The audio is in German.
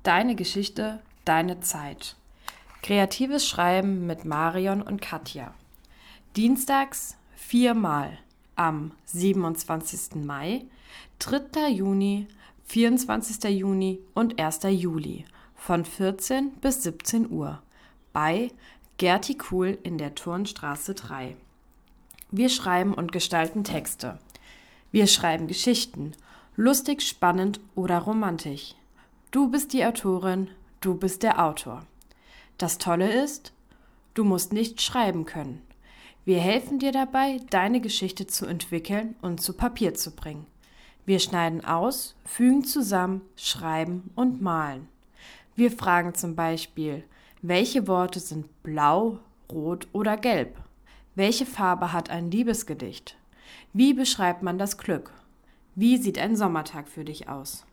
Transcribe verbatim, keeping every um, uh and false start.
Deine Geschichte, deine Zeit. Kreatives Schreiben mit Marion und Katja. Dienstags viermal am siebenundzwanzigsten Mai, dritten Juni, vierundzwanzigsten Juni und ersten Juli von vierzehn bis siebzehn Uhr bei Gerti Kuhl in der Turnstraße drei. Wir schreiben und gestalten Texte. Wir schreiben Geschichten, lustig, spannend oder romantisch. Du bist die Autorin, du bist der Autor. Das Tolle ist, du musst nicht schreiben können. Wir helfen dir dabei, deine Geschichte zu entwickeln und zu Papier zu bringen. Wir schneiden aus, fügen zusammen, schreiben und malen. Wir fragen zum Beispiel, welche Worte sind blau, rot oder gelb? Welche Farbe hat ein Liebesgedicht? Wie beschreibt man das Glück? Wie sieht ein Sommertag für dich aus?